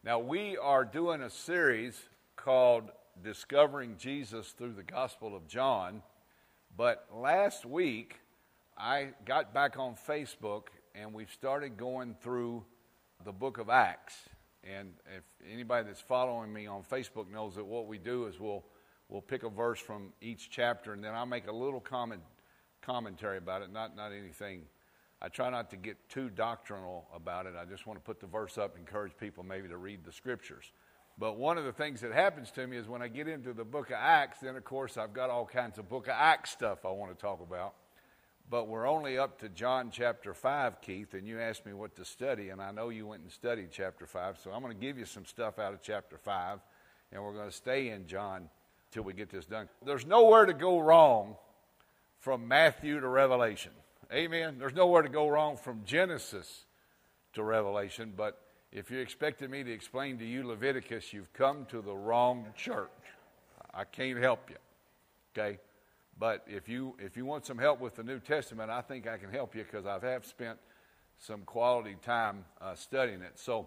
Now, we are doing a series called Discovering Jesus Through the Gospel of John, but last week I got back on Facebook and we've started going through the book of Acts. And if anybody that's following me on Facebook knows that what we do is we'll pick a verse from each chapter, and then I'll make a little commentary about it, not anything. I try not to get too doctrinal about it. I just want to put the verse up and encourage people maybe to read the scriptures. But one of the things that happens to me is when I get into the book of Acts, then of course I've got all kinds of book of Acts stuff I want to talk about. But we're only up to John chapter 5, Keith, and you asked me what to study, and I know you went and studied chapter 5, so I'm going to give you some stuff out of chapter 5, and we're going to stay in John till we get this done. There's nowhere to go wrong from Matthew to Revelation. Amen. There's nowhere to go wrong from Genesis to Revelation, but if you expected me to explain to you Leviticus, you've come to the wrong church. I can't help you. Okay? But if you want some help with the New Testament, I think I can help you because I have spent some quality time studying it. So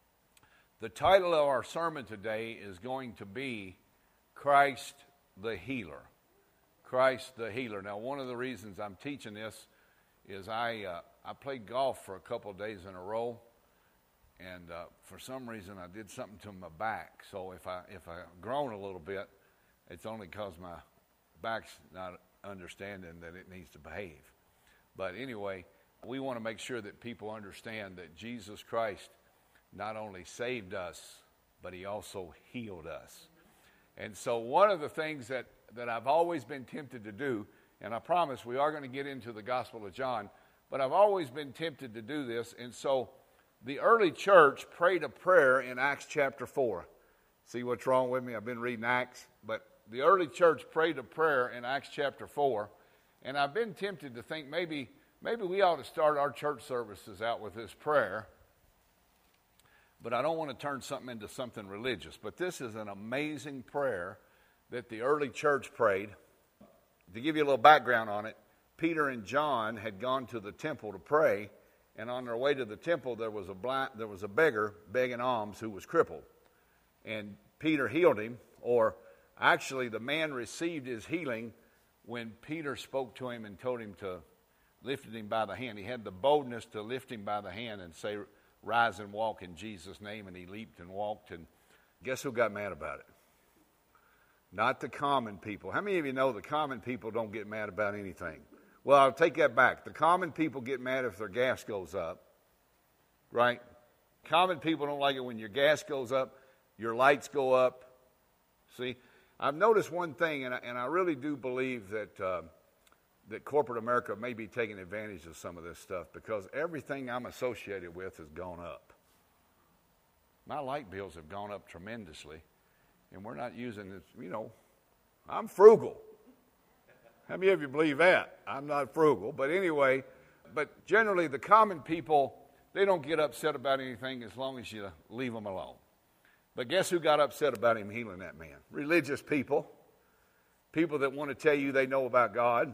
the title of our sermon today is going to be Christ the Healer. Christ the Healer. Now, one of the reasons I'm teaching this is I played golf for a couple of days in a row, and for some reason I did something to my back. So if I groan a little bit, it's only because my back's not understanding that it needs to behave. But anyway, we want to make sure that people understand that Jesus Christ not only saved us, but he also healed us. And so one of the things that I've always been tempted to do, and I promise we are going to get into the Gospel of John, but I've always been tempted to do this. And so the early church prayed a prayer in Acts chapter 4. See what's wrong with me? I've been reading Acts, but the early church prayed a prayer in Acts chapter 4. And I've been tempted to think maybe we ought to start our church services out with this prayer. But I don't want to turn something into something religious. But this is an amazing prayer that the early church prayed. To give you a little background on it, Peter and John had gone to the temple to pray, and on their way to the temple there was a beggar begging alms who was crippled. And Peter healed him, or actually the man received his healing when Peter spoke to him and told him to lift him by the hand. He had the boldness to lift him by the hand and say, "Rise and walk in Jesus' name," and he leaped and walked, and guess who got mad about it? Not the common people. How many of you know the common people don't get mad about anything? Well, I'll take that back. The common people get mad if their gas goes up, right? Common people don't like it when your gas goes up, your lights go up. See, I've noticed one thing, and I really do believe that corporate America may be taking advantage of some of this stuff because everything I'm associated with has gone up. My light bills have gone up tremendously. And we're not using this, I'm frugal. How many of you believe that? I'm not frugal. But anyway, but generally the common people, they don't get upset about anything as long as you leave them alone. But guess who got upset about him healing that man? Religious people. People that want to tell you they know about God.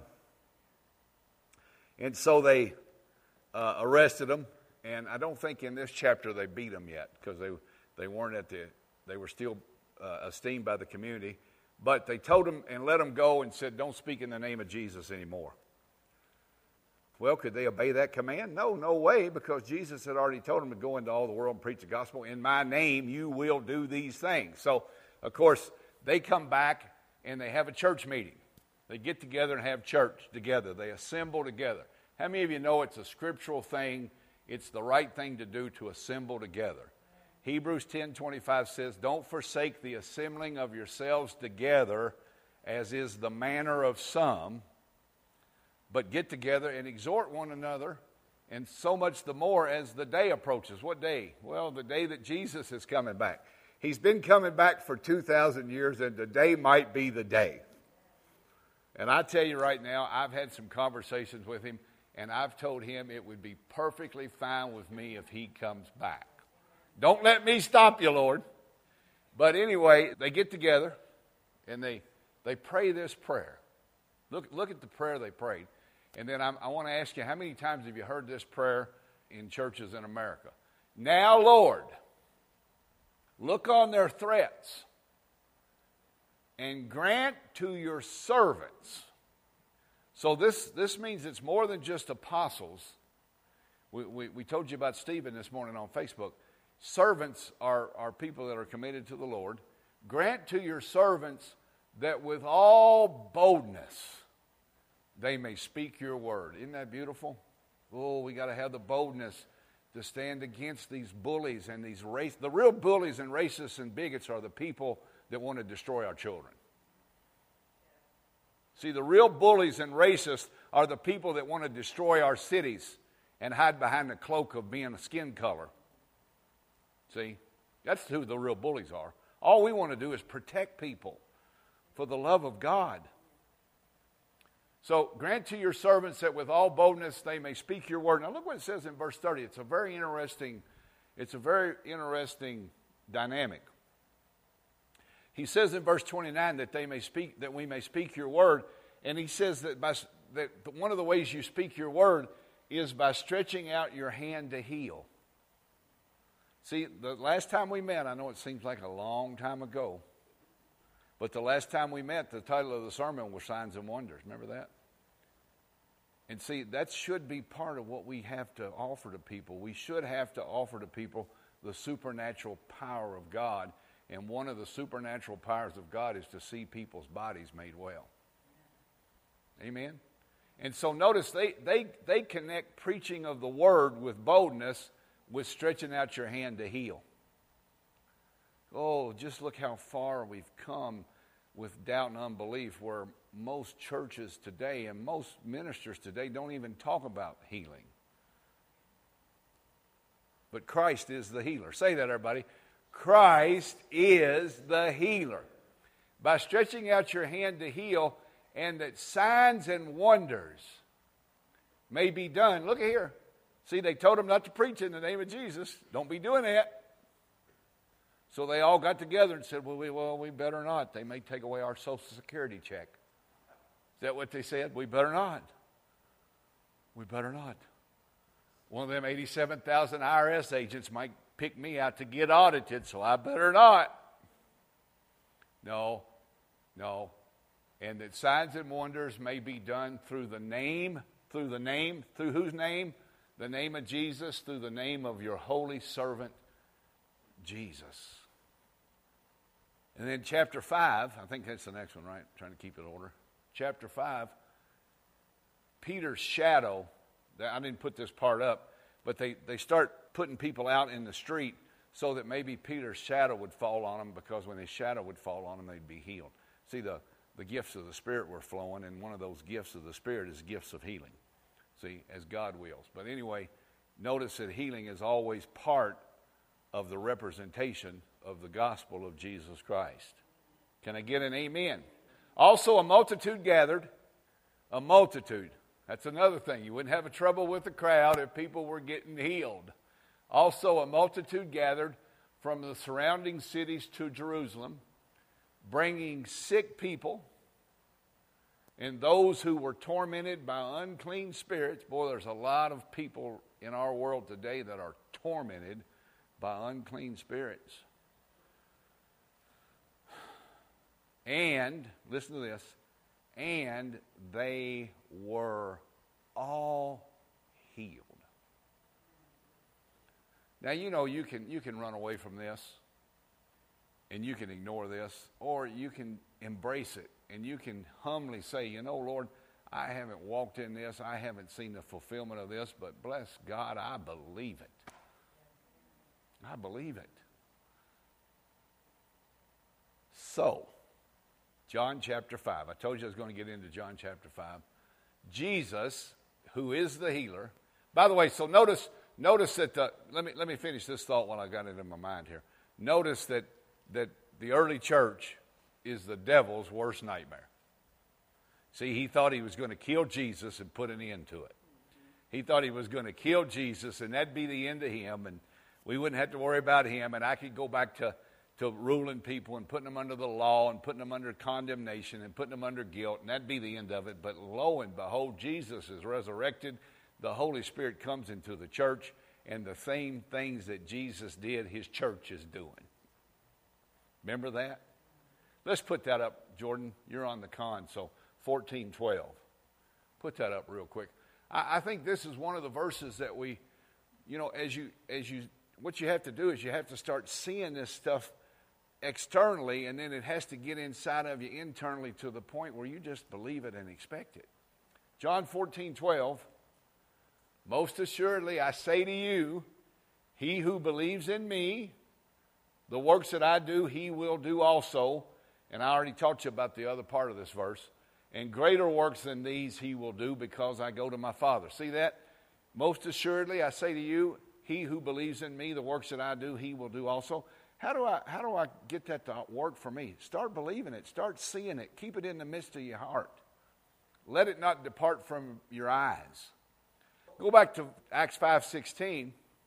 And so they arrested him. And I don't think in this chapter they beat him yet because they weren't they were still esteemed by the community, but they told him and let him go and said, "Don't speak in the name of Jesus anymore." Well, could they obey that command? No way, because Jesus had already told them to go into all the world and preach the gospel. In my name, you will do these things. So, of course, they come back and they have a church meeting. They get together and have church together. They assemble together. How many of you know it's a scriptural thing? It's the right thing to do to assemble together. Hebrews 10:25 says, "Don't forsake the assembling of yourselves together, as is the manner of some, but get together and exhort one another, and so much the more as the day approaches." What day? Well, the day that Jesus is coming back. He's been coming back for 2,000 years, and today might be the day. And I tell you right now, I've had some conversations with him, and I've told him it would be perfectly fine with me if he comes back. Don't let me stop you, Lord. But anyway, they get together and they pray this prayer. Look at the prayer they prayed. And then I want to ask you, how many times have you heard this prayer in churches in America? Now, Lord. Look on their threats and grant to your servants. So this means it's more than just apostles. We told you about Stephen this morning on Facebook. Servants are people that are committed to the Lord. Grant to your servants that with all boldness they may speak your word. Isn't that beautiful? Oh, we got to have the boldness to stand against these bullies and these the real bullies and racists and bigots are the people that want to destroy our children. See, the real bullies and racists are the people that want to destroy our cities and hide behind the cloak of being a skin color. See, that's who the real bullies are. All we want to do is protect people for the love of God. So grant to your servants that with all boldness they may speak your word. Now look what it says in verse 30. It's a very interesting dynamic. He says in verse 29 that we may speak your word, and he says that one of the ways you speak your word is by stretching out your hand to heal. See, the last time we met, I know it seems like a long time ago, but the last time we met, the title of the sermon was Signs and Wonders. Remember that? And see, that should be part of what we have to offer to people. We should have to offer to people the supernatural power of God. And one of the supernatural powers of God is to see people's bodies made well. Amen? And so notice they connect preaching of the word with boldness with stretching out your hand to heal. Oh, just look how far we've come with doubt and unbelief, where most churches today and most ministers today don't even talk about healing. But Christ is the healer. Say that, everybody. Christ is the healer. By stretching out your hand to heal, and that signs and wonders may be done. Look at here. See, they told him not to preach in the name of Jesus. Don't be doing that. So they all got together and said, well, we better not. They may take away our Social Security check. Is that what they said? We better not. We better not. One of them 87,000 IRS agents might pick me out to get audited, so I better not. No. And that signs and wonders may be done through whose name? The name of Jesus, through the name of your holy servant, Jesus. And then chapter 5, I think that's the next one, right? I'm trying to keep it in order. Chapter 5, Peter's shadow, I didn't put this part up, but they start putting people out in the street so that maybe Peter's shadow would fall on them, because when his shadow would fall on them, they'd be healed. See, the gifts of the Spirit were flowing, and one of those gifts of the Spirit is gifts of healing. See, as God wills. But anyway, notice that healing is always part of the representation of the gospel of Jesus Christ. Can I get an amen? Also, a multitude gathered. A multitude. That's another thing. You wouldn't have a trouble with the crowd if people were getting healed. Also, a multitude gathered from the surrounding cities to Jerusalem, bringing sick people and those who were tormented by unclean spirits. Boy, there's a lot of people in our world today that are tormented by unclean spirits. And, listen to this, and they were all healed. Now, you know, you can run away from this, and you can ignore this, or you can embrace it, and you can humbly say, you know, Lord, I haven't walked in this, I haven't seen the fulfillment of this, but bless God, I believe it. I believe it. So, John chapter 5. I told you I was going to get into John chapter 5. Jesus, who is the healer. By the way, so notice that let me finish this thought while I got it in my mind here. Notice that the early church is the devil's worst nightmare. See, he thought he was going to kill Jesus and put an end to it. He thought he was going to kill Jesus, and that'd be the end of him, and we wouldn't have to worry about him, and I could go back to ruling people and putting them under the law and putting them under condemnation and putting them under guilt, and that'd be the end of it. But lo and behold, Jesus is resurrected. The Holy Spirit comes into the church, and the same things that Jesus did, his church is doing. Remember that? Let's put that up, Jordan. You're on the con, so 14:12. Put that up real quick. I think this is one of the verses that we, what you have to do is you have to start seeing this stuff externally, and then it has to get inside of you internally to the point where you just believe it and expect it. John 14:12, most assuredly I say to you, he who believes in me, the works that I do, he will do also. And I already taught you about the other part of this verse. And greater works than these he will do because I go to my Father. See that? Most assuredly I say to you, he who believes in me, the works that I do, he will do also. How do I get that to work for me? Start believing it. Start seeing it. Keep it in the midst of your heart. Let it not depart from your eyes. Go back to Acts 5:16.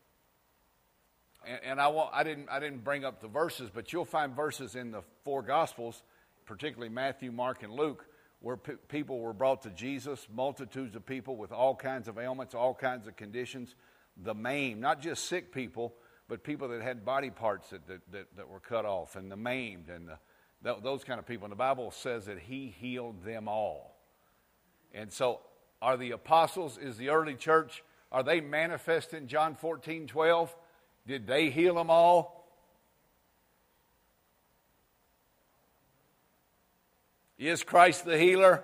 And I didn't bring up the verses, but you'll find verses in the four Gospels, particularly Matthew, Mark, and Luke, where people were brought to Jesus, multitudes of people with all kinds of ailments, all kinds of conditions, the maimed, not just sick people, but people that had body parts that were cut off, and the maimed, and those kind of people. And the Bible says that he healed them all. And so are the apostles, is the early church, are they manifest in John 14:12? Did they heal them all? Is Christ the healer?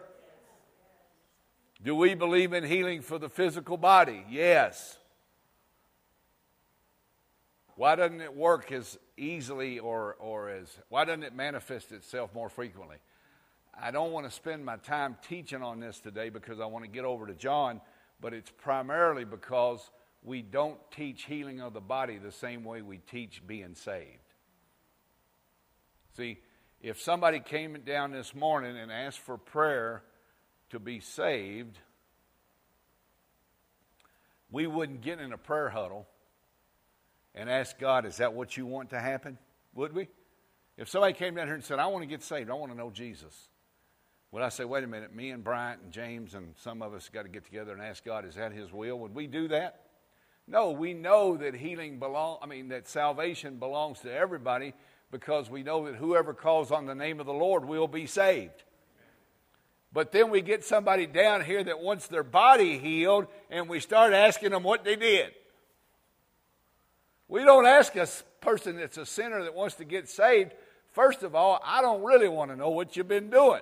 Do we believe in healing for the physical body? Yes. Why doesn't it work as easily why doesn't it manifest itself more frequently? I don't want to spend my time teaching on this today because I want to get over to John, but it's primarily because we don't teach healing of the body the same way we teach being saved. See, if somebody came down this morning and asked for prayer to be saved, we wouldn't get in a prayer huddle and ask God, is that what you want to happen? Would we? If somebody came down here and said, I want to get saved, I want to know Jesus, would I say, wait a minute, me and Bryant and James and some of us got to get together and ask God, is that his will? Would we do that? No, we know that that salvation belongs to everybody, because we know that whoever calls on the name of the Lord will be saved. But then we get somebody down here that wants their body healed, and we start asking them what they did. We don't ask a person that's a sinner that wants to get saved, first of all, I don't really want to know what you've been doing.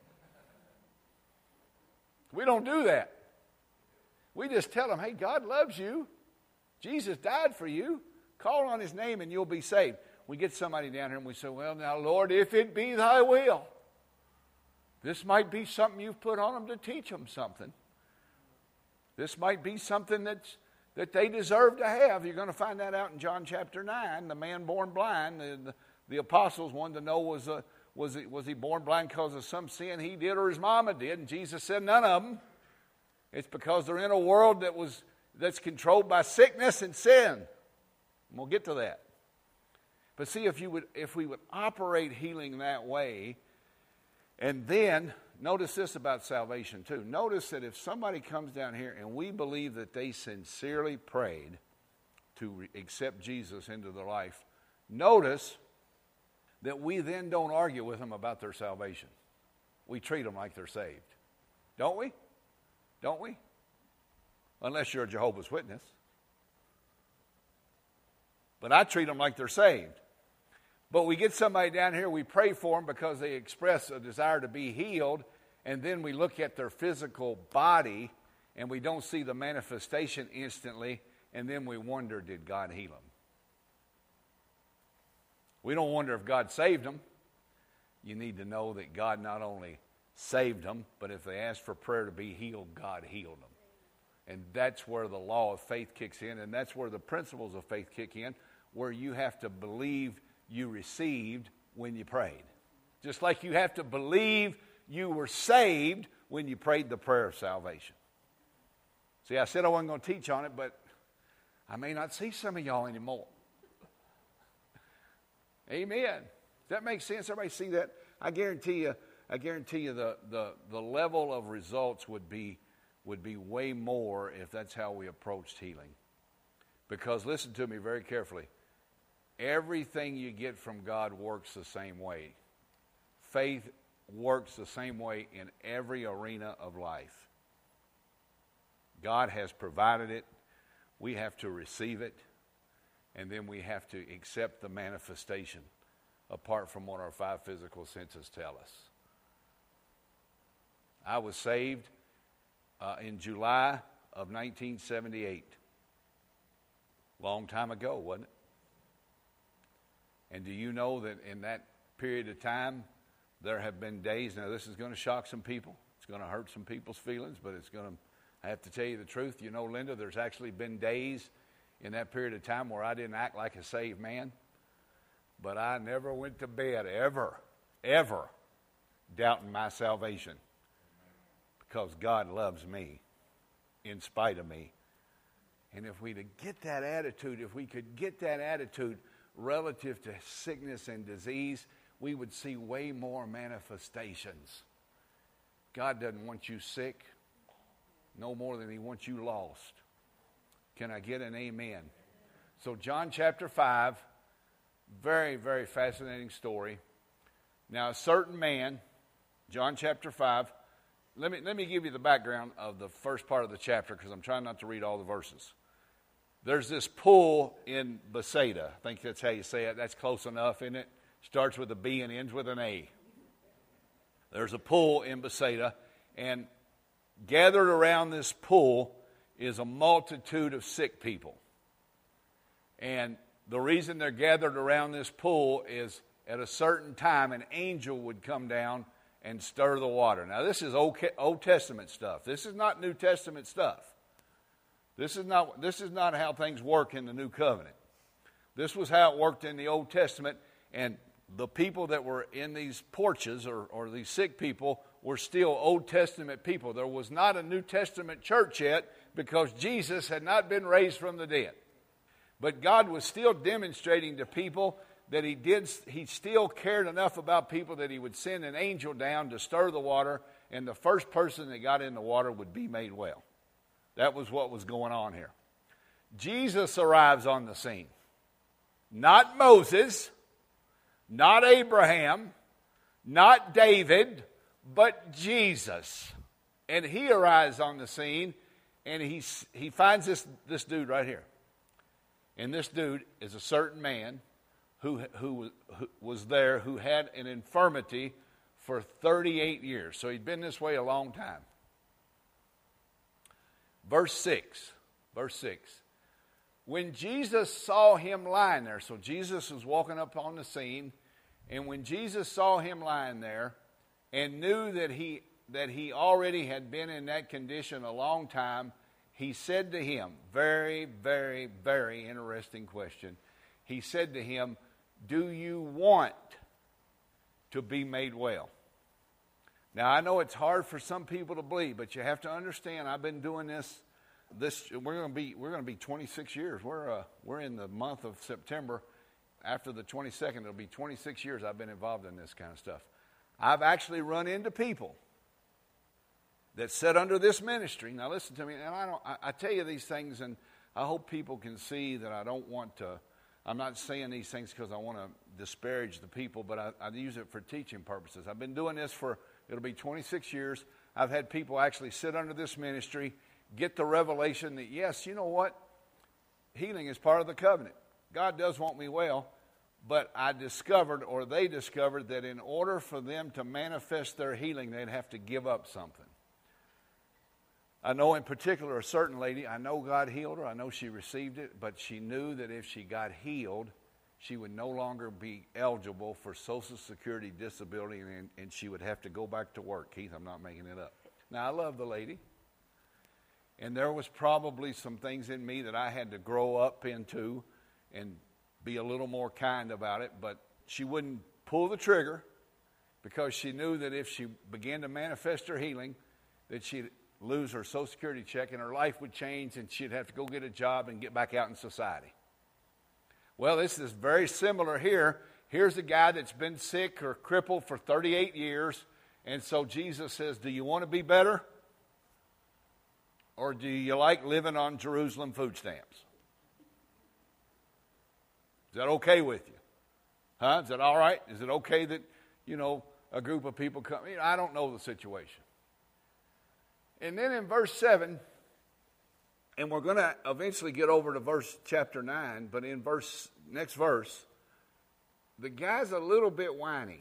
We don't do that. We just tell them, hey, God loves you. Jesus died for you. Call on his name and you'll be saved. We get somebody down here and we say, well, now, Lord, if it be thy will, this might be something you've put on them to teach them something. This might be something that they deserve to have. You're going to find that out in John chapter 9. The man born blind, the apostles wanted to know, was he born blind because of some sin he did or his mama did? And Jesus said none of them. It's because they're in a world that's controlled by sickness and sin. And we'll get to that. But see, if we would operate healing that way, and then notice this about salvation too. Notice that if somebody comes down here and we believe that they sincerely prayed to accept Jesus into their life, notice that we then don't argue with them about their salvation. We treat them like they're saved. Don't we? Don't we? Unless you're a Jehovah's Witness. But I treat them like they're saved. But we get somebody down here, we pray for them because they express a desire to be healed, and then we look at their physical body and we don't see the manifestation instantly, and then we wonder, did God heal them? We don't wonder if God saved them. You need to know that God not only saved them, but if they asked for prayer to be healed, God healed them. And that's where the law of faith kicks in, and that's where the principles of faith kick in, where you have to believe you received when you prayed. Just like you have to believe you were saved when you prayed the prayer of salvation. See, I said I wasn't going to teach on it, but I may not see some of y'all anymore. Amen. Does that make sense? Everybody see that? I guarantee you the level of results would be way more if that's how we approached healing. Because listen to me very carefully. everything you get from God works the same way. Faith works the same way in every arena of life. God has provided it. We have to receive it. And then we have to accept the manifestation apart from what our five physical senses tell us. I was saved in July of 1978. Long time ago, wasn't it? And do you know that in that period of time, there have been days, now this is going to shock some people, it's going to hurt some people's feelings, but it's going to, I have to tell you the truth. You know, Linda, there's actually been days in that period of time where I didn't act like a saved man, but I never went to bed ever doubting my salvation, because God loves me in spite of me. And if we could get that attitude, relative to sickness and disease, we would see way more manifestations. God doesn't want you sick no more than he wants you lost. Can I get an amen? So John chapter 5, very, very fascinating story. Now a certain man, John chapter 5, let me give you the background of the first part of the chapter, because I'm trying not to read all the verses. There's this pool in Bethsaida. I think that's how you say it. That's close enough, isn't it? Starts with a B and ends with an A. There's a pool in Bethsaida, and gathered around this pool is a multitude of sick people. And the reason they're gathered around this pool is at a certain time an angel would come down and stir the water. Now this is Old Testament stuff. This is not New Testament stuff. This is not how things work in the New Covenant. This was how it worked in the Old Testament, and the people that were in these porches or these sick people were still Old Testament people. There was not a New Testament church yet because Jesus had not been raised from the dead. But God was still demonstrating to people that he still cared enough about people that he would send an angel down to stir the water, and the first person that got in the water would be made well. That was what was going on here. Jesus arrives on the scene. Not Moses, not Abraham, not David, but Jesus. And he arrives on the scene, and he finds this dude right here. And this dude is a certain man who was there, who had an infirmity for 38 years. So he'd been this way a long time. Verse 6. When Jesus saw him lying there, so Jesus was walking up on the scene, and when Jesus saw him lying there and knew that he already had been in that condition a long time, he said to him, very, very, very interesting question. He said to him, "Do you want to be made well?" Now, I know it's hard for some people to believe, but you have to understand, I've been doing this we're going to be 26 years. We're in the month of September. After the 22nd, it'll be 26 years I've been involved in this kind of stuff. I've actually run into people that sit under this ministry. Now, listen to me, and I tell you these things, and I hope people can see that I'm not saying these things because I want to disparage the people, but I use it for teaching purposes. I've been doing this it'll be 26 years. I've had people actually sit under this ministry, get the revelation that, yes, you know what? Healing is part of the covenant. God does want me well, but they discovered that in order for them to manifest their healing, they'd have to give up something. I know in particular a certain lady, I know God healed her, I know she received it, but she knew that if she got healed, she would no longer be eligible for Social Security disability, and she would have to go back to work. Keith, I'm not making it up. Now, I love the lady, and there was probably some things in me that I had to grow up into and be a little more kind about it, but she wouldn't pull the trigger because she knew that if she began to manifest her healing, that she'd lose her Social Security check and her life would change and she'd have to go get a job and get back out in society. Well, this is very similar here. Here's a guy that's been sick or crippled for 38 years, and so Jesus says, do you want to be better? Or do you like living on Jerusalem food stamps? Is that okay with you? Huh? Is that all right? Is it okay that, a group of people come? I don't know the situation. And then in verse 7, and we're going to eventually get over to chapter 9, but in next verse, the guy's a little bit whiny.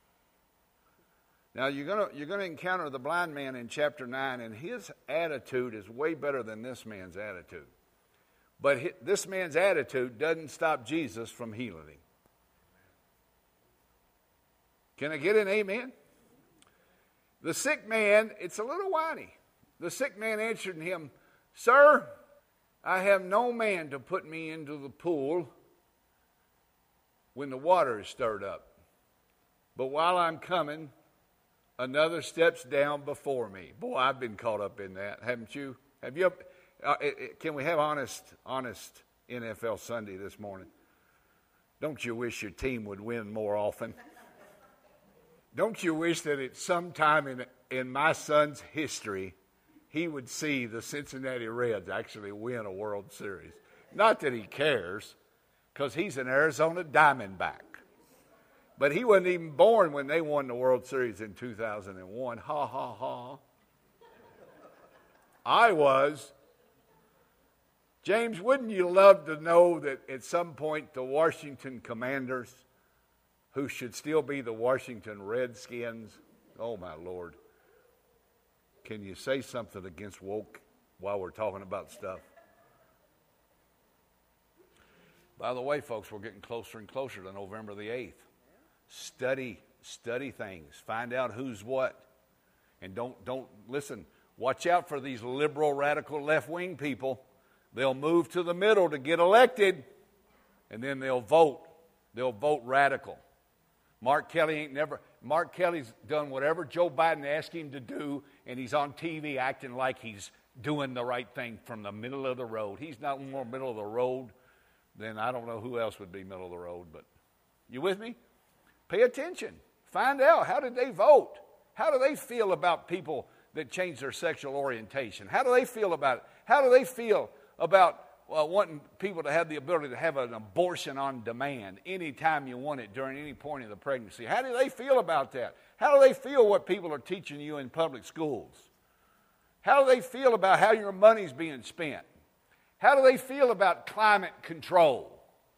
Now you're going to encounter the blind man in chapter 9, and his attitude is way better than this man's attitude. But this man's attitude doesn't stop Jesus from healing him. Can I get an amen? The sick man, it's a little whiny. The sick man answered him, "Sir, I have no man to put me into the pool when the water is stirred up. But while I'm coming, another steps down before me." Boy, I've been caught up in that, haven't you? Have you? Can we have honest NFL Sunday this morning? Don't you wish your team would win more often? Don't you wish that at some time in my son's history, he would see the Cincinnati Reds actually win a World Series? Not that he cares, because he's an Arizona Diamondback. But he wasn't even born when they won the World Series in 2001. Ha, ha, ha. I was. James, wouldn't you love to know that at some point the Washington Commanders, who should still be the Washington Redskins, oh my Lord, can you say something against woke while we're talking about stuff? By the way, folks, we're getting closer and closer to November the 8th. Study things. Find out who's what. And don't listen. Watch out for these liberal, radical, left-wing people. They'll move to the middle to get elected, and then they'll vote. They'll vote radical. Mark Kelly's done whatever Joe Biden asked him to do, and he's on TV acting like he's doing the right thing from the middle of the road. He's not more middle of the road than I don't know who else would be middle of the road. But you with me? Pay attention. Find out, how did they vote? How do they feel about people that change their sexual orientation? How do they feel about it? How do they feel about wanting people to have the ability to have an abortion on demand anytime you want it during any point of the pregnancy? How do they feel about that? How do they feel what people are teaching you in public schools? How do they feel about how your money's being spent? How do they feel about climate control?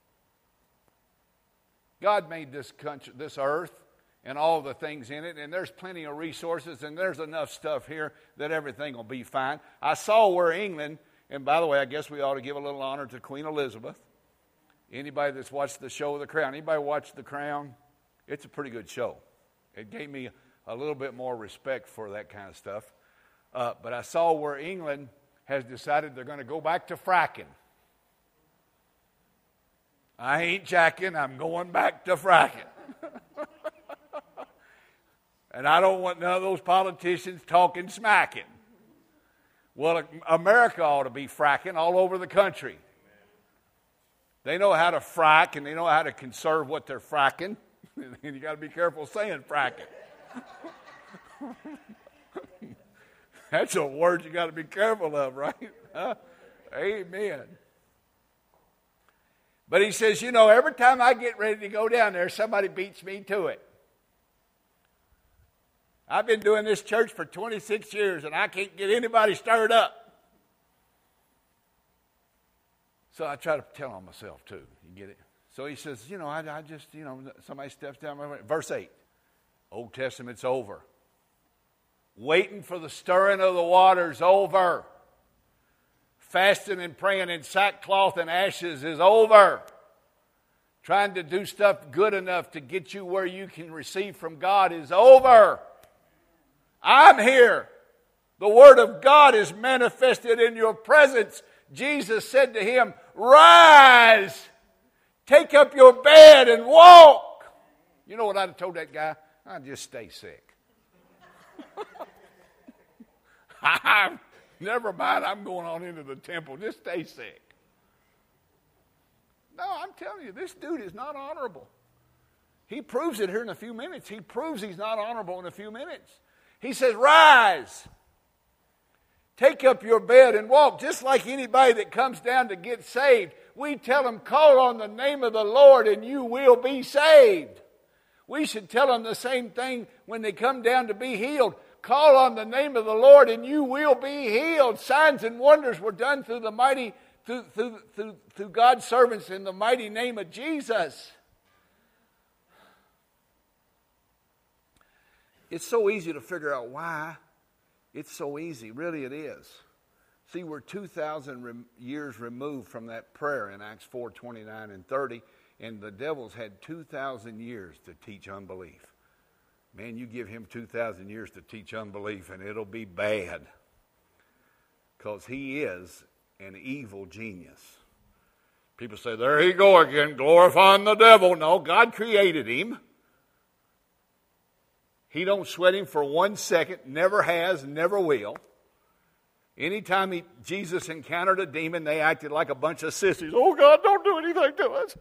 God made this country, this earth, and all the things in it, and there's plenty of resources, and there's enough stuff here that everything will be fine. I saw where England, and by the way, I guess we ought to give a little honor to Queen Elizabeth. Anybody that's watched the show The Crown, anybody watch The Crown? It's a pretty good show. It gave me a little bit more respect for that kind of stuff. But I saw where England has decided they're going to go back to fracking. I ain't jacking, I'm going back to fracking. And I don't want none of those politicians talking smacking. Well, America ought to be fracking all over the country. They know how to frack, and they know how to conserve what they're fracking. And you got to be careful saying fracking. That's a word you got to be careful of, right? Huh? Amen. But he says, every time I get ready to go down there, somebody beats me to it. I've been doing this church for 26 years, and I can't get anybody stirred up. So I try to tell on myself, too. You get it? So he says, I just, somebody steps down my way. Verse 8, Old Testament's over. Waiting for the stirring of the waters over. Fasting and praying in sackcloth and ashes is over. Trying to do stuff good enough to get you where you can receive from God is over. I'm here. The Word of God is manifested in your presence. Jesus said to him, "Rise, take up your bed and walk." You know what I'd have told that guy? I'd just stay sick. Never mind, I'm going on into the temple. Just stay sick. No, I'm telling you, this dude is not honorable. He proves it here in a few minutes. He proves he's not honorable in a few minutes. He says, "Rise, Take up your bed and walk. Just like anybody that comes down to get saved, we tell them, call on the name of the Lord and you will be saved. We should tell them the same thing when they come down to be healed. Call on the name of the Lord and you will be healed. Signs and wonders were done through the mighty, through God's servants in the mighty name of Jesus. It's so easy to figure out why. It's so easy. Really it is. See, we're 2,000 years removed from that prayer in Acts 4, 29 and 30. And the devil's had 2,000 years to teach unbelief. Man, you give him 2,000 years to teach unbelief and it'll be bad. Because he is an evil genius. People say, there he go again, glorifying the devil. No, God created him. He don't sweat him for 1 second, never has, never will. Anytime Jesus encountered a demon, they acted like a bunch of sissies. Oh, God, don't do anything to us.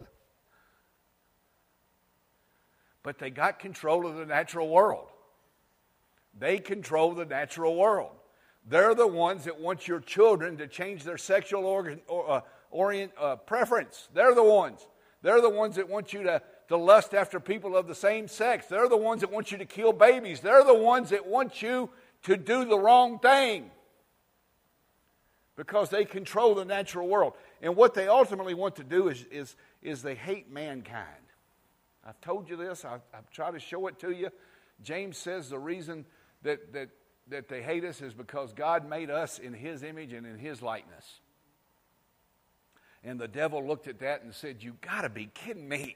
But they got control of the natural world. They control the natural world. They're the ones that want your children to change their sexual preference. They're the ones. They're the ones that want you to lust after people of the same sex. They're the ones that want you to kill babies. They're the ones that want you to do the wrong thing. Because they control the natural world. And what they ultimately want to do is they hate mankind. I've told you this. I've tried to show it to you. James says the reason that they hate us is because God made us in His image and in His likeness. And the devil looked at that and said, "You got to be kidding me!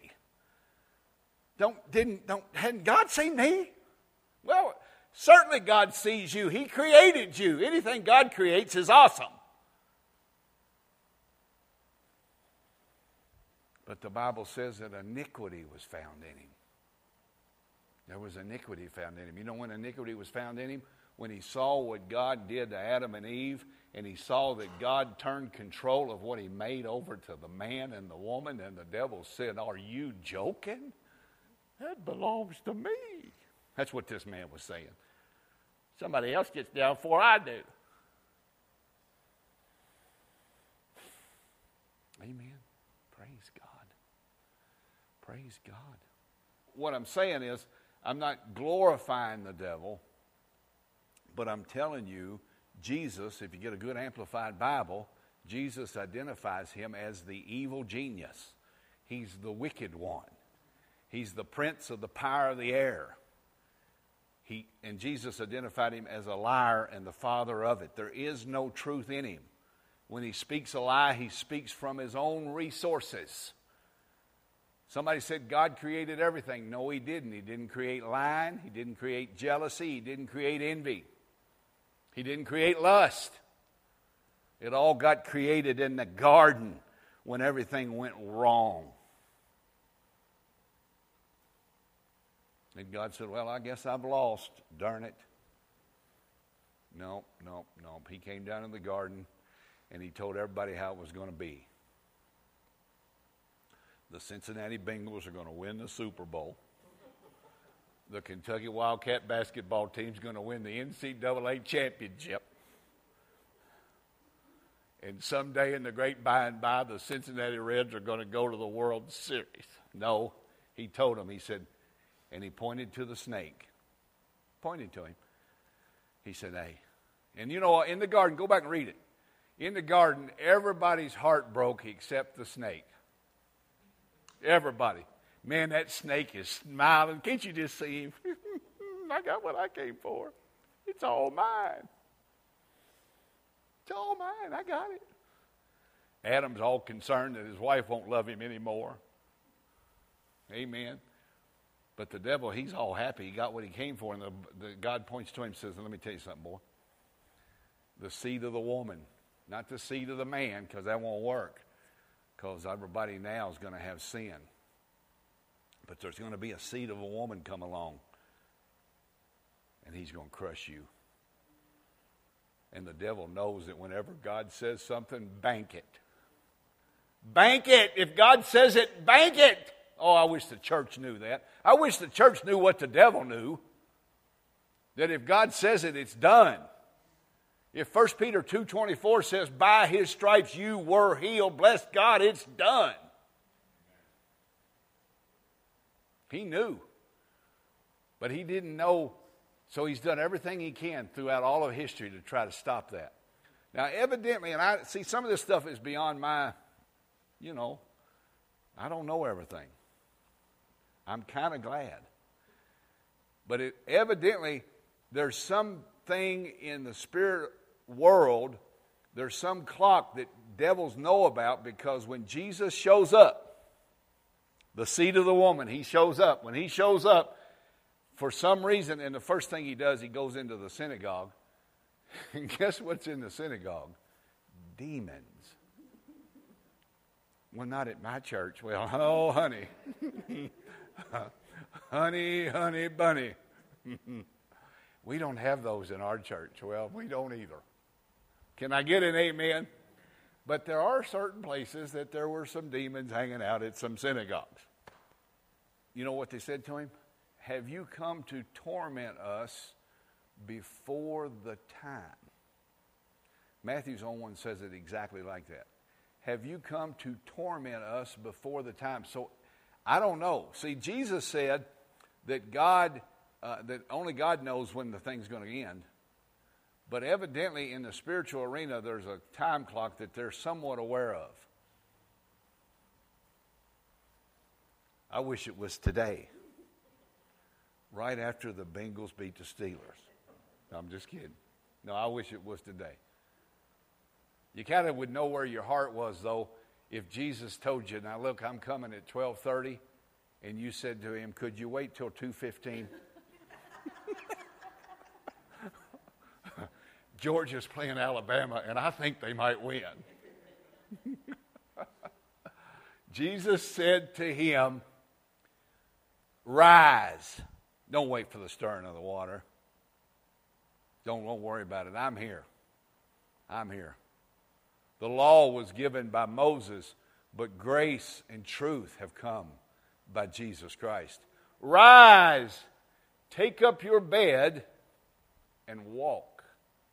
Hadn't God seen me?" Well, certainly God sees you. He created you. Anything God creates is awesome. But the Bible says that iniquity was found in him. There was iniquity found in him. You know when iniquity was found in him? When he saw what God did to Adam and Eve, and he saw that God turned control of what he made over to the man and the woman, and the devil said, "Are you joking? That belongs to me." That's what this man was saying. Somebody else gets down before I do. Amen. Praise God. Praise God. What I'm saying is, I'm not glorifying the devil, but I'm telling you, Jesus, if you get a good Amplified Bible, Jesus identifies him as the evil genius. He's the wicked one. He's the prince of the power of the air. And Jesus identified him as a liar and the father of it. There is no truth in him. When he speaks a lie, he speaks from his own resources. Somebody said God created everything. No, he didn't. He didn't create lying. He didn't create jealousy. He didn't create envy. He didn't create lust. It all got created in the garden when everything went wrong. And God said, "Well, I guess I've lost, darn it." No. He came down in the garden and he told everybody how it was going to be. The Cincinnati Bengals are going to win the Super Bowl. The Kentucky Wildcat basketball team's going to win the NCAA championship. And someday in the great by and by, the Cincinnati Reds are going to go to the World Series. No, he told them, he said, and he pointed to the snake. Pointed to him. He said, "Hey." And you know, in the garden, go back and read it. In the garden, everybody's heart broke except the snake. Everybody. Man, that snake is smiling. Can't you just see him? I got what I came for. It's all mine. It's all mine. I got it. Adam's all concerned that his wife won't love him anymore. Amen. But the devil, he's all happy. He got what he came for. And God points to him and says, "Let me tell you something, boy. The seed of the woman, not the seed of the man, because that won't work. Because everybody now is going to have sin. But there's going to be a seed of a woman come along. And he's going to crush you." And the devil knows that whenever God says something, bank it. Bank it. If God says it, bank it. Oh, I wish the church knew that. I wish the church knew what the devil knew. That if God says it, it's done. If 1 Peter 2:24 says, by his stripes you were healed, bless God, it's done. He knew. But he didn't know, so he's done everything he can throughout all of history to try to stop that. Now, evidently, and I see some of this stuff is beyond my, I don't know everything. I'm kind of glad. But evidently, there's something in the spirit world, there's some clock that devils know about, because when Jesus shows up, the seed of the woman, he shows up. When he shows up, for some reason, and the first thing he does, he goes into the synagogue. And guess what's in the synagogue? Demons. Well, not at my church. Well, oh, honey. honey bunny. We don't have those in our church. Well, we don't either. Can I get an amen? But there are certain places that there were some demons hanging out at some synagogues. You know what they said to him? Have you come to torment us before the time? Matthew's own one says it exactly like that. Have you come to torment us before the time? So, I don't know. See, Jesus said that that only God knows when the thing's going to end. But evidently in the spiritual arena, there's a time clock that they're somewhat aware of. I wish it was today. Right after the Bengals beat the Steelers. No, I'm just kidding. No, I wish it was today. You kind of would know where your heart was, though, if Jesus told you, now look, I'm coming at 12:30, and you said to him, could you wait till 2:15? Georgia's playing Alabama, and I think they might win. Jesus said to him, rise. Don't wait for the stirring of the water. Don't worry about it. I'm here. I'm here. The law was given by Moses, but grace and truth have come by Jesus Christ. Rise, take up your bed, and walk.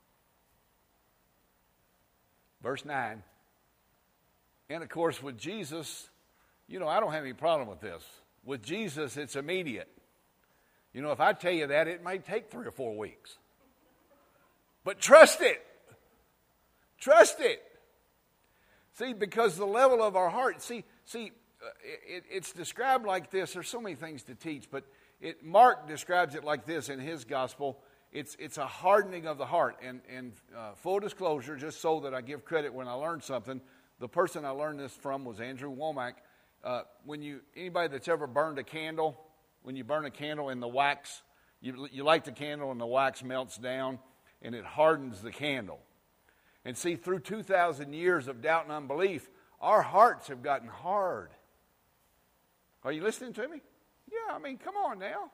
Verse 9. And of course, with Jesus, I don't have any problem with this. With Jesus, it's immediate. If I tell you that, it may take 3 or 4 weeks. But trust it. Trust it. See, because the level of our heart, it's described like this. There's so many things to teach, but Mark describes it like this in his gospel. It's a hardening of the heart. And full disclosure, just so that I give credit when I learn something, the person I learned this from was Andrew Womack. Anybody that's ever burned a candle, when you burn a candle in the wax, you light the candle and the wax melts down and it hardens the candle. And see, through 2,000 years of doubt and unbelief, our hearts have gotten hard. Are you listening to me? Yeah, come on now.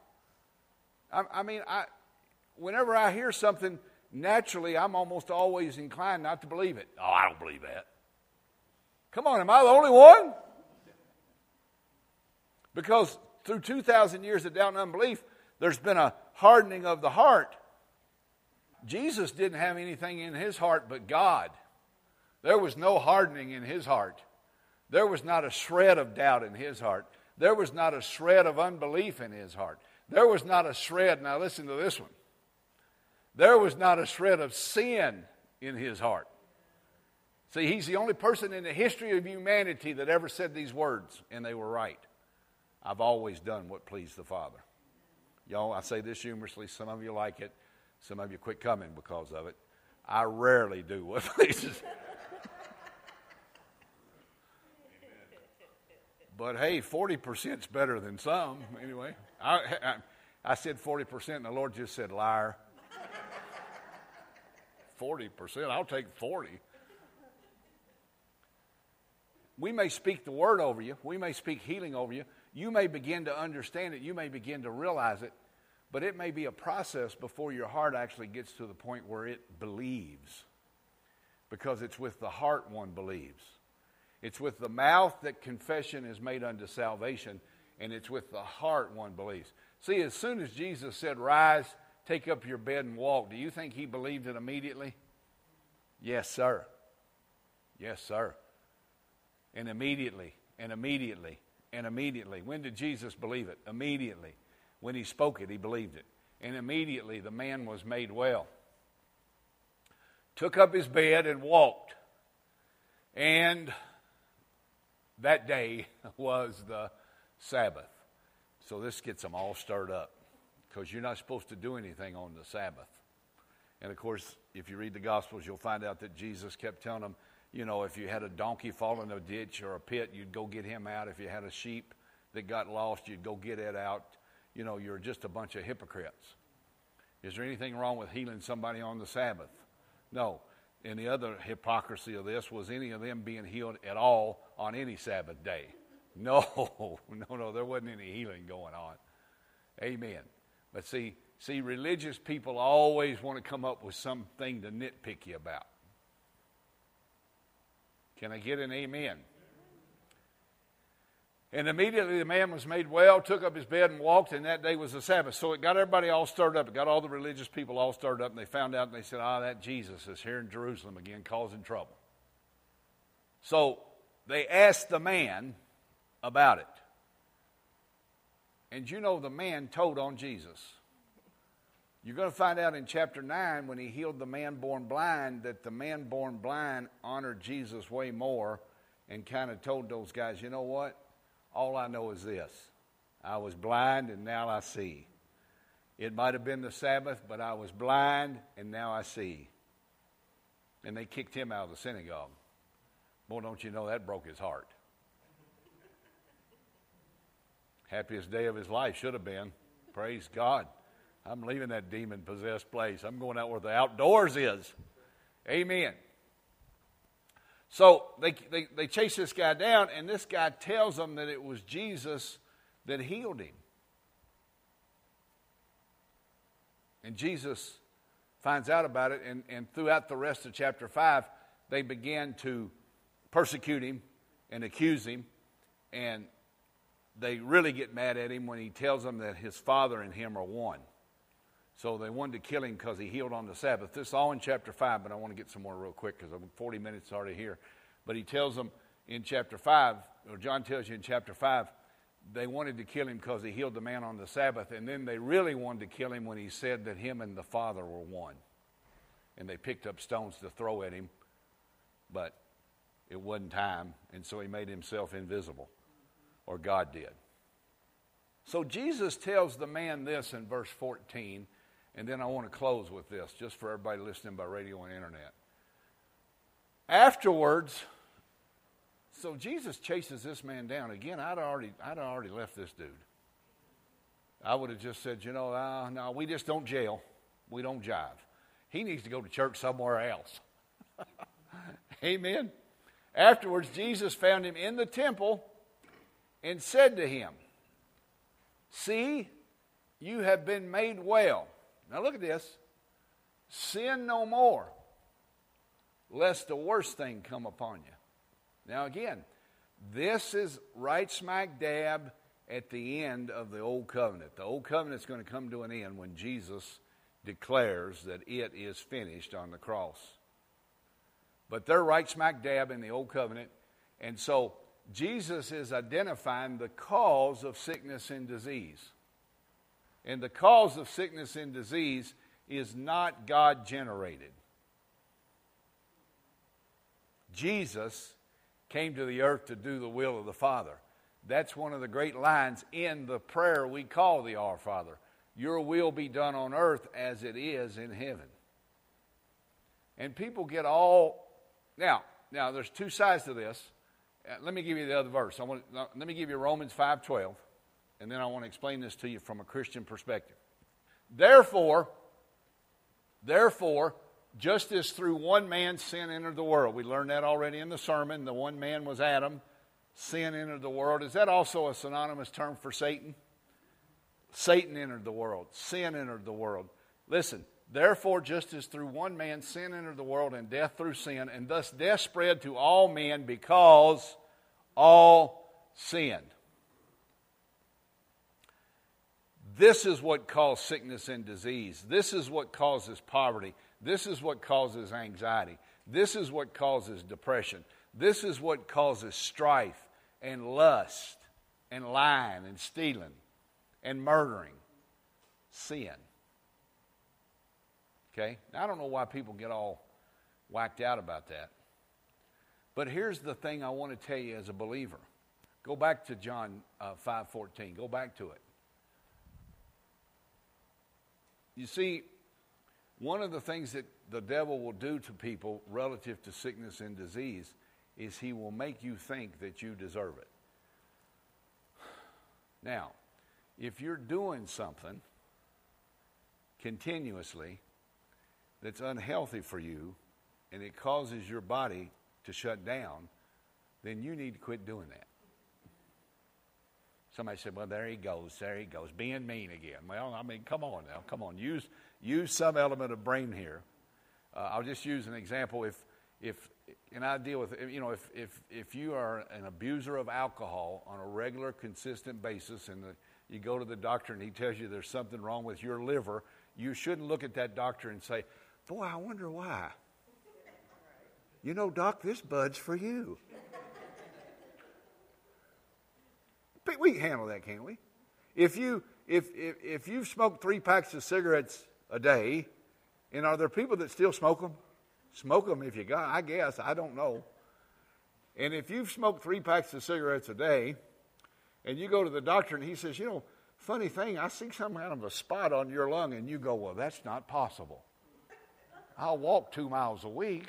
Whenever I hear something, naturally, I'm almost always inclined not to believe it. Oh, I don't believe that. Come on, am I the only one? Because through 2,000 years of doubt and unbelief, there's been a hardening of the heart. Jesus didn't have anything in his heart but God. There was no hardening in his heart. There was not a shred of doubt in his heart. There was not a shred of unbelief in his heart. There was not a shred, now listen to this one. There was not a shred of sin in his heart. See, he's the only person in the history of humanity that ever said these words, and they were right. I've always done what pleased the Father. Y'all, I say this humorously. Some of you like it. Some of you quit coming because of it. I rarely do what pleases. But hey, 40% is better than some. Anyway, I said 40%, and the Lord just said, liar. 40%, I'll take 40. We may speak the word over you. We may speak healing over you. You may begin to understand it. You may begin to realize it. But it may be a process before your heart actually gets to the point where it believes. Because it's with the heart one believes. It's with the mouth that confession is made unto salvation. And it's with the heart one believes. See, as soon as Jesus said, rise, take up your bed and walk, do you think he believed it immediately? Yes, sir. Yes, sir. And immediately, and immediately, and immediately. When did Jesus believe it? Immediately. When he spoke it, he believed it. And immediately the man was made well. Took up his bed and walked. And that day was the Sabbath. So this gets them all stirred up, because you're not supposed to do anything on the Sabbath. And of course, if you read the Gospels, you'll find out that Jesus kept telling them, you know, if you had a donkey fall in a ditch or a pit, you'd go get him out. If you had a sheep that got lost, you'd go get it out. You know, you're just a bunch of hypocrites. Is there anything wrong with healing somebody on the Sabbath? No. And the other hypocrisy of this was any of them being healed at all on any Sabbath day. No, there wasn't any healing going on. Amen. But see, religious people always want to come up with something to nitpick you about. Can I get an amen? And immediately the man was made well, took up his bed and walked, and that day was the Sabbath. So it got everybody all stirred up. It got all the religious people all stirred up, and they found out, and they said, that Jesus is here in Jerusalem again causing trouble. So they asked the man about it. And you know the man told on Jesus. You're going to find out in chapter 9 when he healed the man born blind that the man born blind honored Jesus way more and kind of told those guys, you know what? All I know is this. I was blind and now I see. It might have been the Sabbath, but I was blind and now I see. And they kicked him out of the synagogue. Boy, don't you know that broke his heart. Happiest day of his life should have been. Praise God. I'm leaving that demon-possessed place. I'm going out where the outdoors is. Amen. So they chase this guy down, and this guy tells them that it was Jesus that healed him. And Jesus finds out about it, and throughout the rest of chapter 5, they began to persecute him and accuse him, and they really get mad at him when he tells them that his Father and him are one. So they wanted to kill him because he healed on the Sabbath. This is all in chapter 5, but I want to get some more real quick because 40 minutes already here. But he tells them in chapter 5, or John tells you in chapter 5, they wanted to kill him because he healed the man on the Sabbath, and then they really wanted to kill him when he said that him and the Father were one. And they picked up stones to throw at him, but it wasn't time, and so he made himself invisible, or God did. So Jesus tells the man this in verse 14, and then I want to close with this, just for everybody listening by radio and internet. Afterwards, so Jesus chases this man down. Again, I'd already left this dude. I would have just said, no, we just don't jail. We don't jive. He needs to go to church somewhere else. Amen. Afterwards, Jesus found him in the temple and said to him, "See, you have been made well." Now look at this. "Sin no more, lest the worst thing come upon you." Now again, this is right smack dab at the end of the Old Covenant. The Old Covenant is going to come to an end when Jesus declares that it is finished on the cross. But they're right smack dab in the Old Covenant, and so Jesus is identifying the cause of sickness and disease. And the cause of sickness and disease is not God-generated. Jesus came to the earth to do the will of the Father. That's one of the great lines in the prayer we call the Our Father. Your will be done on earth as it is in heaven. And people get all... Now, there's two sides to this. Let me give you the other verse. Let me give you Romans 5:12, and then I want to explain this to you from a Christian perspective. Therefore, just as through one man sin entered the world. We learned that already in the sermon. The one man was Adam. Sin entered the world. Is that also a synonymous term for Satan? Satan entered the world. Sin entered the world. Listen, therefore, just as through one man sin entered the world, and death through sin, and thus death spread to all men because all sinned. This is what caused sickness and disease. This is what causes poverty. This is what causes anxiety. This is what causes depression. This is what causes strife and lust and lying and stealing and murdering. Sin. Okay? Now, I don't know why people get all whacked out about that. But here's the thing I want to tell you as a believer. Go back to John 5:14. Go back to it. You see, one of the things that the devil will do to people relative to sickness and disease is he will make you think that you deserve it. Now, if you're doing something continuously that's unhealthy for you and it causes your body to shut down, then you need to quit doing that. Somebody said, well, there he goes, being mean again. Well, I mean, come on now, come on. Use some element of brain here. I'll just use an example. And I deal with, if you are an abuser of alcohol on a regular, consistent basis, and you go to the doctor and he tells you there's something wrong with your liver, you shouldn't look at that doctor and say, boy, I wonder why. You know, doc, this bud's for you. We can handle that, can't we? If you've smoked 3 packs of cigarettes a day, and are there people that still smoke them? Smoke them if you got, I guess. I don't know. And if you've smoked 3 packs of cigarettes a day, and you go to the doctor and he says, funny thing, I see some kind of a spot on your lung, and you go, well, that's not possible. I'll walk 2 miles a week.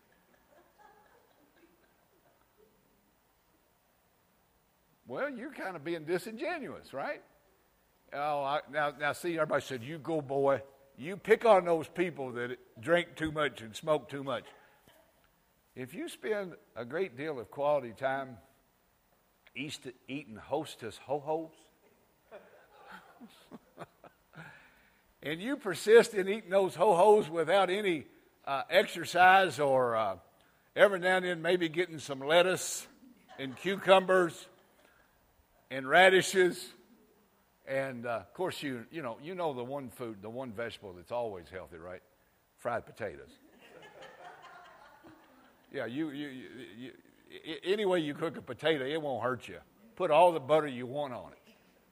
Well, you're kind of being disingenuous, right? Now, see, everybody said, you go, boy. You pick on those people that drink too much and smoke too much. If you spend a great deal of quality time eating Hostess Ho-Hos, and you persist in eating those Ho-Hos without any exercise or every now and then maybe getting some lettuce and cucumbers and radishes, and of course you know the one food, the one vegetable that's always healthy, right? Fried potatoes. Yeah, any way you cook a potato, it won't hurt you. Put all the butter you want on it.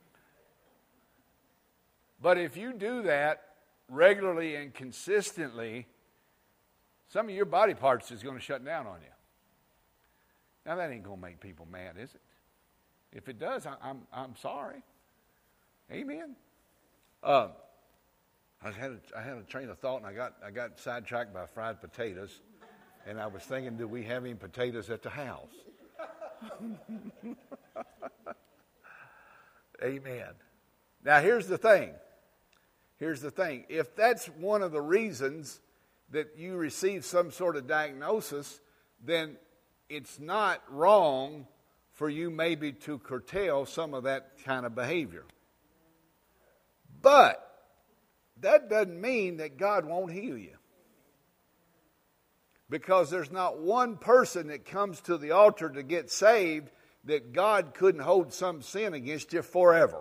But if you do that regularly and consistently, some of your body parts is going to shut down on you. Now that ain't going to make people mad, is it? If it does, I'm sorry. Amen. I had a train of thought, and I got sidetracked by fried potatoes, and I was thinking, do we have any potatoes at the house? Amen. Now here's the thing. If that's one of the reasons that you receive some sort of diagnosis, then it's not wrong for you maybe to curtail some of that kind of behavior. But that doesn't mean that God won't heal you. Because there's not one person that comes to the altar to get saved that God couldn't hold some sin against you forever.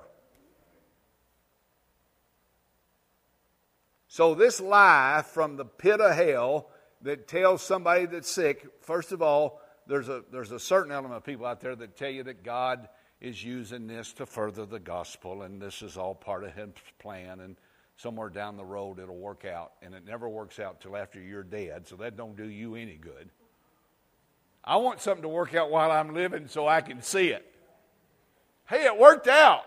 So this lie from the pit of hell that tells somebody that's sick, first of all, there's a certain element of people out there that tell you that God is using this to further the gospel, and this is all part of His plan, and somewhere down the road it'll work out, and it never works out till after you're dead, so that don't do you any good. I want something to work out while I'm living so I can see it. Hey, it worked out.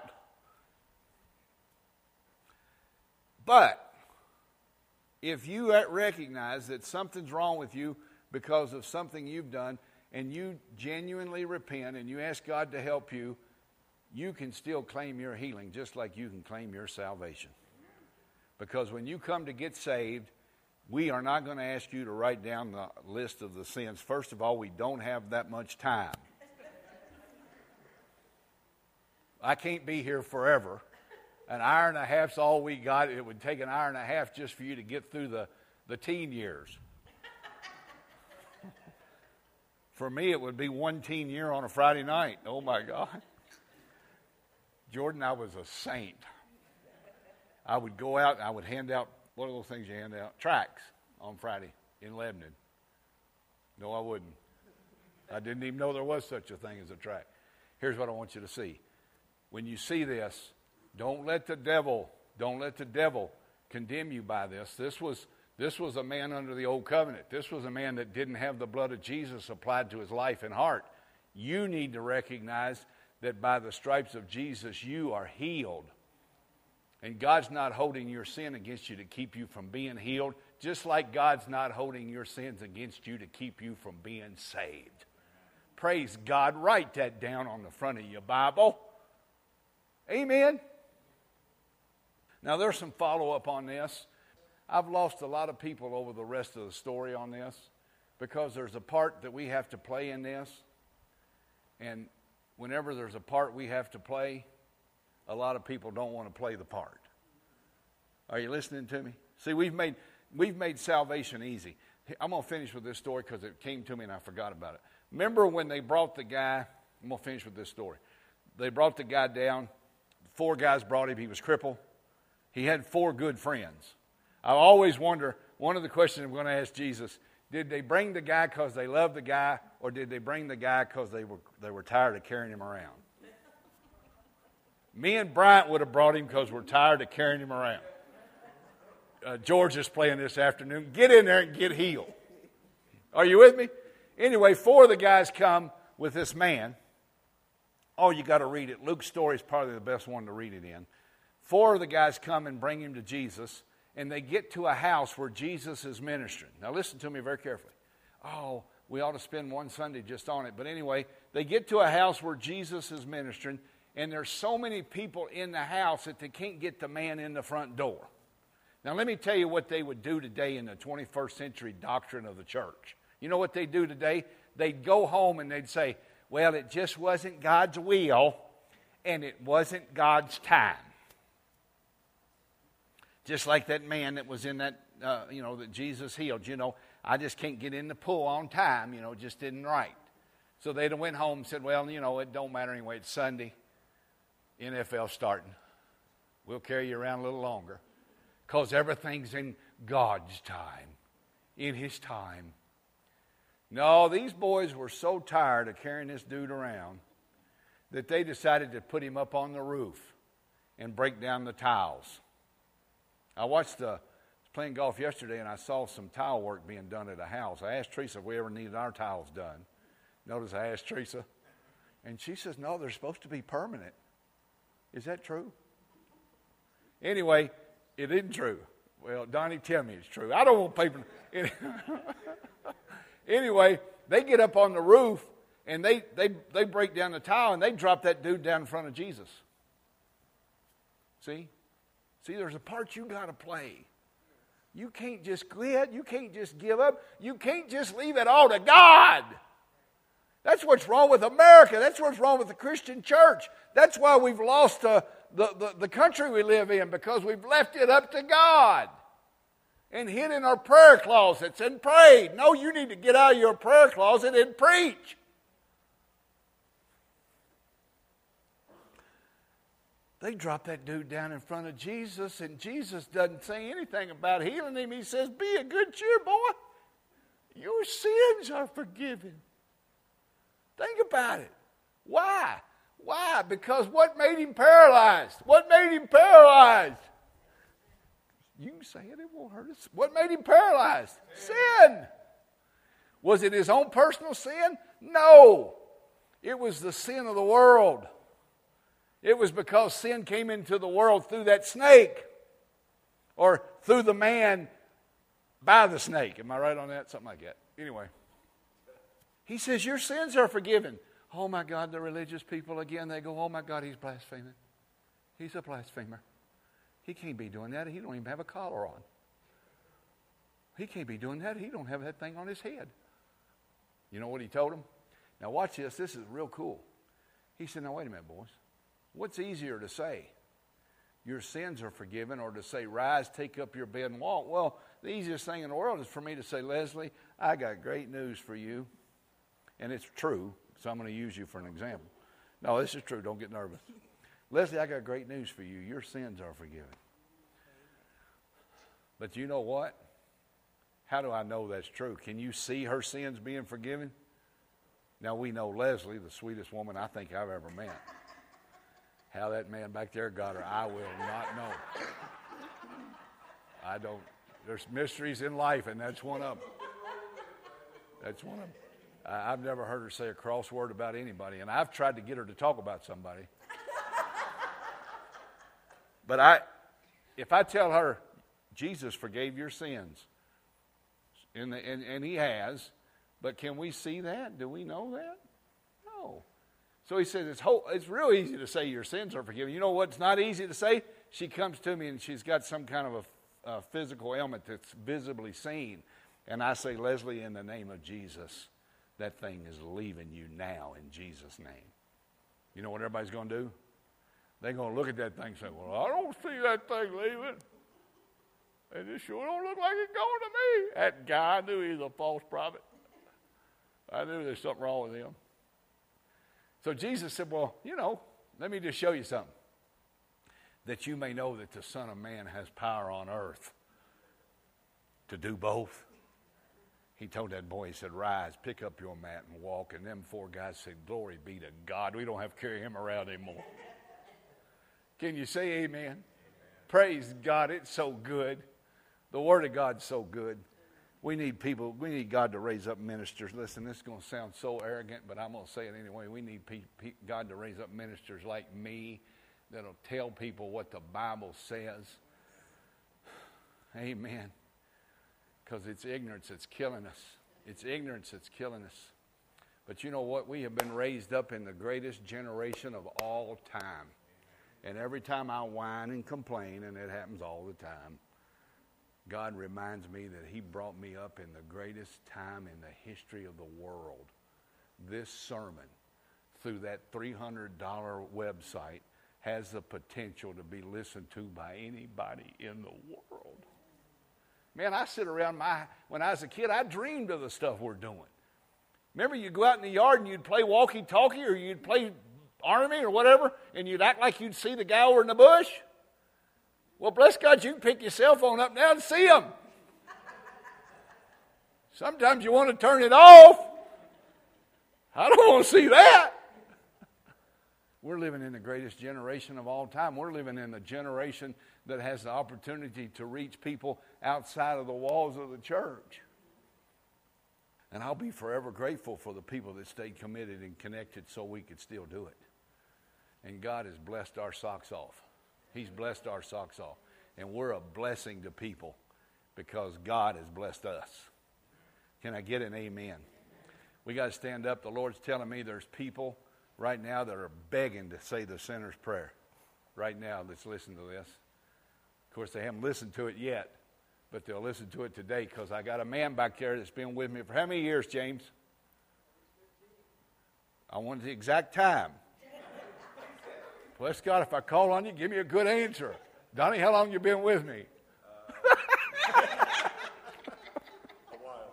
But if you recognize that something's wrong with you because of something you've done, and you genuinely repent and you ask God to help you, you can still claim your healing just like you can claim your salvation. Because when you come to get saved, we are not going to ask you to write down the list of the sins. First of all, we don't have that much time. I can't be here forever. An hour and a half's all we got. It would take an hour and a half just for you to get through the teen years. For me, it would be one teen year on a Friday night. Oh, my God. Jordan, I was a saint. I would go out and I would hand out, what are those things you hand out? Tracts on Friday in Lebanon. No, I wouldn't. I didn't even know there was such a thing as a track. Here's what I want you to see. When you see this, don't let the devil condemn you by this. This was a man under the old covenant. This was a man that didn't have the blood of Jesus applied to his life and heart. You need to recognize that by the stripes of Jesus, you are healed. And God's not holding your sin against you to keep you from being healed, just like God's not holding your sins against you to keep you from being saved. Praise God. Write that down on the front of your Bible. Amen. Now, there's some follow-up on this. I've lost a lot of people over the rest of the story on this because there's a part that we have to play in this. And whenever there's a part we have to play, a lot of people don't want to play the part. Are you listening to me? See, we've made salvation easy. I'm going to finish with this story because it came to me and I forgot about it. Remember when they brought the guy, I'm going to finish with this story. They brought the guy down. 4 guys brought him. He was crippled. He had 4 good friends. I always wonder, one of the questions I'm going to ask Jesus, did they bring the guy because they loved the guy, or did they bring the guy because they were tired of carrying him around? Me and Bryant would have brought him because we're tired of carrying him around. George is playing this afternoon. Get in there and get healed. Are you with me? Anyway, 4 of the guys come with this man. Oh, you got to read it. Luke's story is probably the best one to read it in. 4 of the guys come and bring him to Jesus, and they get to a house where Jesus is ministering. Now listen to me very carefully. Oh, we ought to spend one Sunday just on it. But anyway, they get to a house where Jesus is ministering, and there's so many people in the house that they can't get the man in the front door. Now let me tell you what they would do today in the 21st century doctrine of the church. You know what they do today? They'd go home and they'd say, well, it just wasn't God's will, and it wasn't God's time. Just like that man that was in that, that Jesus healed. I just can't get in the pool on time, it just isn't right. So they'd have went home and said, well, it don't matter anyway. It's Sunday. NFL starting. We'll carry you around a little longer. Because everything's in God's time. In His time. No, these boys were so tired of carrying this dude around that they decided to put him up on the roof and break down the tiles. I was playing golf yesterday and I saw some tile work being done at a house. I asked Teresa if we ever needed our tiles done. Notice I asked Teresa. And she says, no, they're supposed to be permanent. Is that true? Anyway, it isn't true. Well, Donnie, tell me it's true. I don't want people. Anyway, they get up on the roof and they break down the tile and they drop that dude down in front of Jesus. See, there's a part you got to play. You can't just quit. You can't just give up. You can't just leave it all to God. That's what's wrong with America. That's what's wrong with the Christian church. That's why we've lost the country we live in, because we've left it up to God and hid in our prayer closets and prayed. No, you need to get out of your prayer closet and preach. They drop that dude down in front of Jesus, and Jesus doesn't say anything about healing him. He says, be of good cheer, boy. Your sins are forgiven. Think about it. Why? Why? Because what made him paralyzed? What made him paralyzed? You can say it, it won't hurt us. What made him paralyzed? Sin. Was it his own personal sin? No. It was the sin of the world. It was because sin came into the world through that snake, or through the man by the snake. Am I right on that? Something like that. Anyway. He says, your sins are forgiven. Oh my God, the religious people again, they go, oh my God, he's blaspheming. He's a blasphemer. He can't be doing that. He don't even have a collar on. He can't be doing that. He don't have that thing on his head. You know what he told him? Now watch this. This is real cool. He said, now wait a minute, boys. What's easier to say? Your sins are forgiven, or to say, rise, take up your bed and walk? Well, the easiest thing in the world is for me to say, Leslie, I got great news for you. And it's true, so I'm going to use you for an example. No, this is true. Don't get nervous. Leslie, I got great news for you. Your sins are forgiven. But you know what? How do I know that's true? Can you see her sins being forgiven? Now, we know Leslie, the sweetest woman I think I've ever met. How that man back there got her, I will not know. I don't. There's mysteries in life, and that's one of them. That's one of them. I've never heard her say a cross word about anybody, and I've tried to get her to talk about somebody. But if I tell her, Jesus forgave your sins, and he has, but can we see that? Do we know that? No. So he says it's real easy to say your sins are forgiven. You know what's not easy to say? She comes to me and she's got some kind of a physical ailment that's visibly seen. And I say, Leslie, in the name of Jesus, that thing is leaving you now in Jesus' name. You know what everybody's going to do? They're going to look at that thing and say, well, I don't see that thing leaving. And it sure don't look like it's going to me. That guy, I knew he was a false prophet. I knew there's something wrong with him. So Jesus said, well, let me just show you something. That you may know that the Son of Man has power on earth to do both. He told that boy, he said, rise, pick up your mat and walk. And them 4 guys said, glory be to God. We don't have to carry him around anymore. Can you say amen? Amen? Praise God. It's so good. The Word of God's so good. We need God to raise up ministers. Listen, this is going to sound so arrogant, but I'm going to say it anyway. We need God to raise up ministers like me that'll tell people what the Bible says. Amen. Because it's ignorance that's killing us. It's ignorance that's killing us. But you know what? We have been raised up in the greatest generation of all time. And every time I whine and complain, and it happens all the time, God reminds me that he brought me up in the greatest time in the history of the world. This sermon, through that $300 website, has the potential to be listened to by anybody in the world. Man, I sit around when I was a kid, I dreamed of the stuff we're doing. Remember, you'd go out in the yard and you'd play walkie-talkie or you'd play army or whatever, and you'd act like you'd see the guy over in the bush? Well, bless God, you can pick your cell phone up now and see him. Sometimes you want to turn it off. I don't want to see that. We're living in the greatest generation of all time. We're living in a generation that has the opportunity to reach people outside of the walls of the church. And I'll be forever grateful for the people that stayed committed and connected so we could still do it. And God has blessed our socks off. He's blessed our socks off. And we're a blessing to people because God has blessed us. Can I get an amen? We got to stand up. The Lord's telling me there's people right now that are begging to say the sinner's prayer. Right now, let's listen to this. Of course, they haven't listened to it yet, but they'll listen to it today because I got a man back there that's been with me for how many years, James? I want the exact time. Bless God, if I call on you, give me a good answer. Donnie, how long you been with me? A while.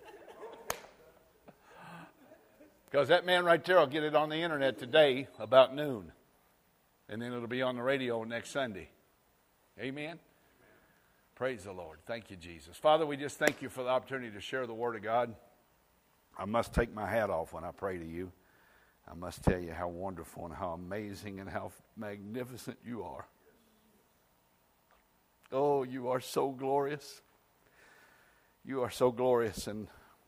Because that man right there will get it on the internet today about noon. And then it'll be on the radio next Sunday. Amen? Praise the Lord. Thank you, Jesus. Father, we just thank you for the opportunity to share the Word of God. I must take my hat off when I pray to you. I must tell you how wonderful and how amazing and how magnificent you are. Oh, you are so glorious. You are so glorious. And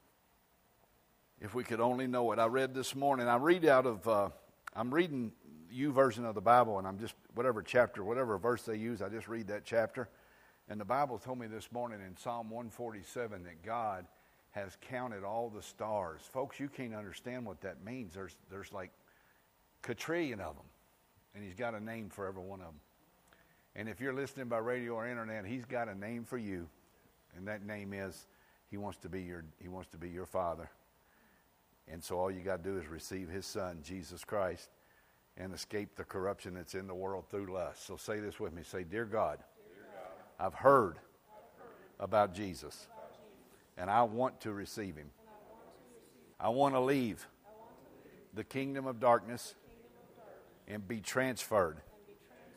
if we could only know it. I read this morning, I'm reading YouVersion of the Bible, and I'm just, whatever chapter, whatever verse they use, I just read that chapter. And the Bible told me this morning in Psalm 147 that God has counted all the stars. Folks, you can't understand what that means. There's like quadrillion of them. And he's got a name for every one of them. And if you're listening by radio or internet, he's got a name for you. And that name is, he wants to be your Father. And so all you got to do is receive his Son, Jesus Christ, and escape the corruption that's in the world through lust. So say this with me. Say, Dear God, I've heard about Jesus. And I want to receive him. I want to leave the kingdom of darkness and be transferred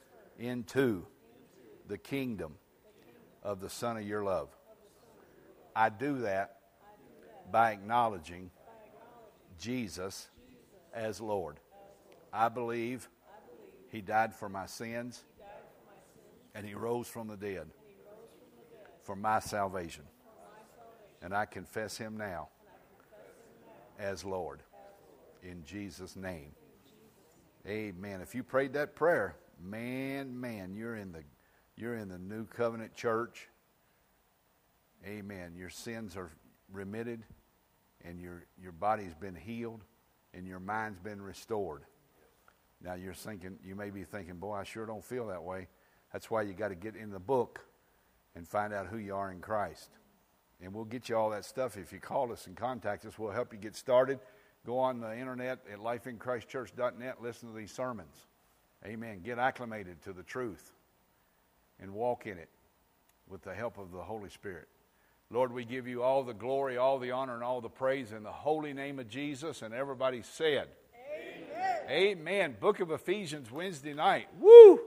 into the kingdom of the Son of your love. I do that by acknowledging Jesus as Lord. I believe He died for my sins and He rose from the dead for my salvation. And I confess Him now as Lord. In Jesus' name. Amen. If you prayed that prayer, man, you're in the New Covenant Church. Amen. Your sins are remitted, and your body's been healed, and your mind's been restored. Now you may be thinking, boy, I sure don't feel that way. That's why you got to get in the book and find out who you are in Christ. And we'll get you all that stuff. If you call us and contact us, we'll help you get started. Go on the internet at lifeinchristchurch.net, listen to these sermons. Amen. Get acclimated to the truth and walk in it with the help of the Holy Spirit. Lord, we give you all the glory, all the honor, and all the praise in the holy name of Jesus. And everybody said, Amen. Amen. Book of Ephesians, Wednesday night. Woo!